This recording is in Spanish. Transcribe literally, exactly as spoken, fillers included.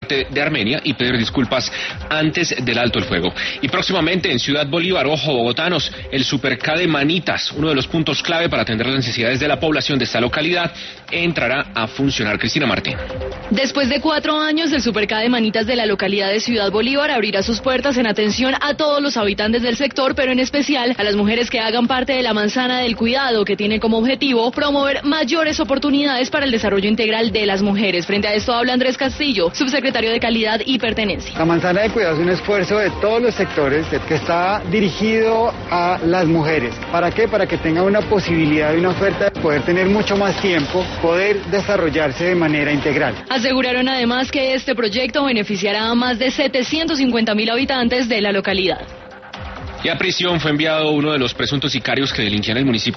de Armenia y pedir disculpas antes del alto el fuego. Y próximamente en Ciudad Bolívar, ojo bogotanos, el Superca de Manitas, uno de los puntos clave para atender las necesidades de la población de esta localidad, entrará a funcionar. Cristina Martín. Después de cuatro años, el Superca de Manitas de la localidad de Ciudad Bolívar abrirá sus puertas en atención a todos los habitantes del sector, pero en especial a las mujeres que hagan parte de la manzana del cuidado, que tiene como objetivo promover mayores oportunidades para el desarrollo integral de las mujeres. Frente a esto habla Andrés Castillo, subsecretario de Calidad y Pertenencia. La manzana del cuidado es un esfuerzo de todos los sectores que está dirigido a las mujeres. ¿Para qué? Para que tengan una posibilidad y una oferta de poder tener mucho más tiempo, poder desarrollarse de manera integral. Aseguraron además que este proyecto beneficiará a más de setecientos cincuenta mil habitantes de la localidad. Y a prisión fue enviado uno de los presuntos sicarios que delinquían en el municipio